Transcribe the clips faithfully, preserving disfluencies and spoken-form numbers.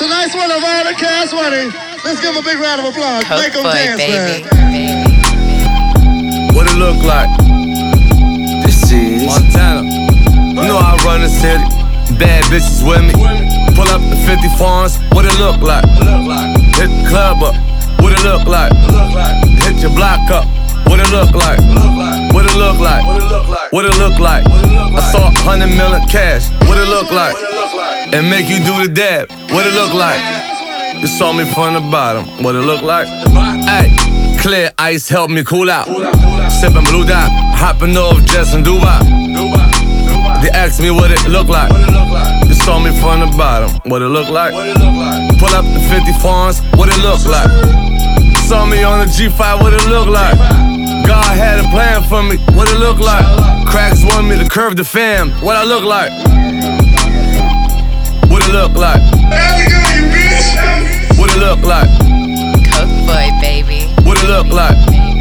Tonight's one of all the cash money. Let's give him a big round of applause. Coke Make him boy, dance, baby. man. What it look like? This is Montana. You know I run the city. Bad bitches with me. Pull up the fifty farms. What it look like? Hit the club up. What it look like? Hit your block up. What it look like? What it look like? What it look like? I saw a hundred million cash. What it look like? And make you do the dab. What it look like? You saw me from the bottom. What it look like? Ay, clear ice help me cool out. Sippin' blue dot, hopping off jets in Dubai. They asked me what it look like. You saw me from the bottom. What it look like? Pull up the fifty farms. What it look like? Saw me on the G five. What it look like? God had a plan for me. What it look like? Cracks want me to curve the fam. What I look like? What it look like? What it look like? Coke boy, baby. What it look like?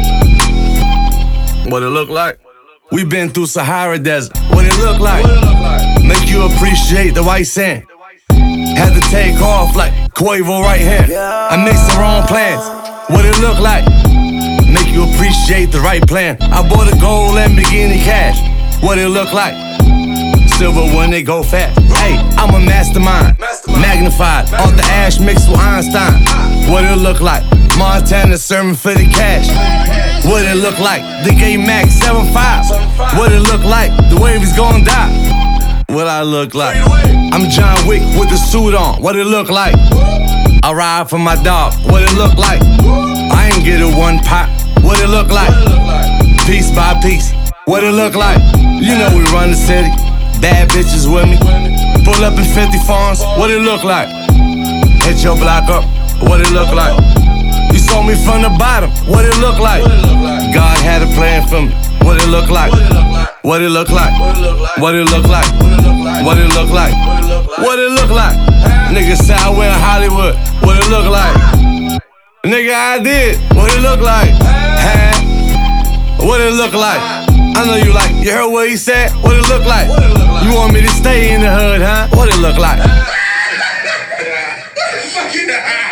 What it look like? We been through Sahara Desert. What it look like? Make you appreciate the white sand. Had to take off like Quavo right hand. I made some wrong plans. What it look like? Make you appreciate the right plan. I bought a gold Lamborghini cash. What it look like? Silver when they go fast. Hey, I'm a mastermind. Magnified. Off the ash mixed with Einstein. What it look like? Montana serving for the cash. What it look like? The game Max seven five. What it look like? The wave is gonna die. What I look like? I'm John Wick with the suit on. What it look like? I ride for my dog. What it look like? I ain't get it one pop. What it look like? Piece by piece. What it look like? You know we run the city. Bad bitches with me. Pull up in fifty farms. What it look like? Hit your block up. What it look like? You saw me from the bottom. What it look like? God had a plan for me. What it look like? What it look like? What it look like? What it look like? What it look like? Nigga say I went Hollywood. What it look like? Nigga I did. What it look like? Huh? What it look like? I know you like. You heard what he said? What it look like? You want me to stay in the hood, huh? What it look like?